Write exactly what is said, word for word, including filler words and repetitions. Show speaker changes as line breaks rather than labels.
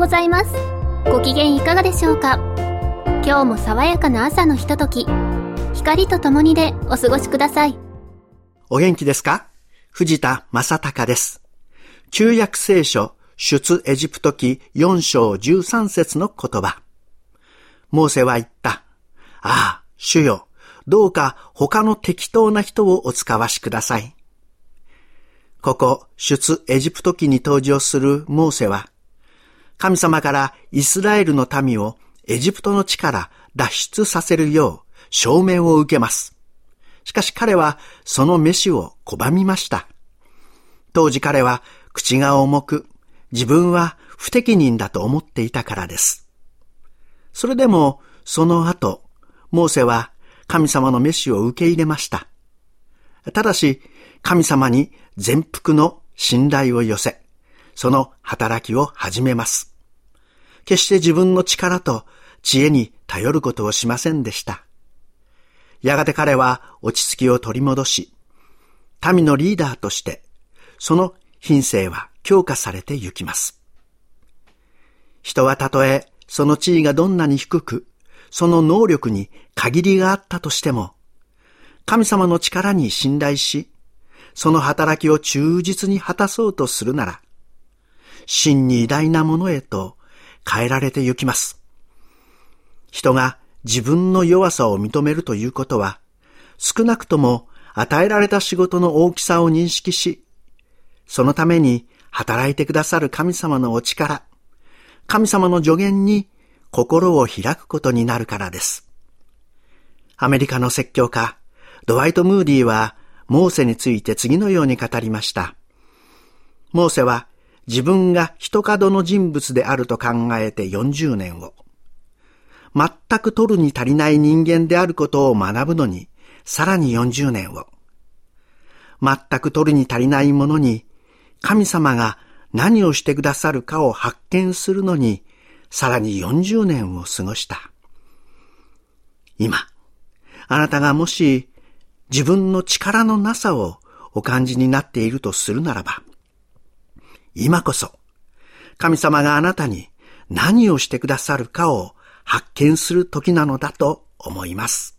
ございます。ご機嫌いかがでしょうか。今日も爽やかな朝のひととき、光とともにでお過ごしください。
お元気ですか？藤田正孝です。旧約聖書出エジプト記よん章じゅうさん節の言葉。モーセは言った。ああ、主よ、どうか他の適当な人をお使わしください。ここ出エジプト記に登場するモーセは、神様からイスラエルの民をエジプトの地から脱出させるよう証明を受けます。しかし彼はその召しを拒みました。当時彼は口が重く、自分は不適任だと思っていたからです。それでもその後、モーセは神様の召しを受け入れました。ただし神様に全幅の信頼を寄せ、その働きを始めます。決して自分の力と知恵に頼ることをしませんでした。やがて彼は落ち着きを取り戻し、民のリーダーとして、その品性は強化されてゆきます。人はたとえその地位がどんなに低く、その能力に限りがあったとしても、神様の力に信頼し、その働きを忠実に果たそうとするなら、真に偉大なものへと変えられてゆきます。人が自分の弱さを認めるということは、少なくとも与えられた仕事の大きさを認識し、そのために働いてくださる神様のお力、神様の助言に心を開くことになるからです。アメリカの説教家、ドワイト・ムーディーは、モーセについて次のように語りました。モーセは自分が一角の人物であると考えてよんじゅうねんを、全く取るに足りない人間であることを学ぶのにさらによんじゅうねんを、全く取るに足りないものに神様が何をしてくださるかを発見するのにさらによんじゅうねんを過ごした。今、あなたがもし自分の力のなさをお感じになっているとするならば、今こそ神様があなたに何をしてくださるかを発見する時なのだと思います。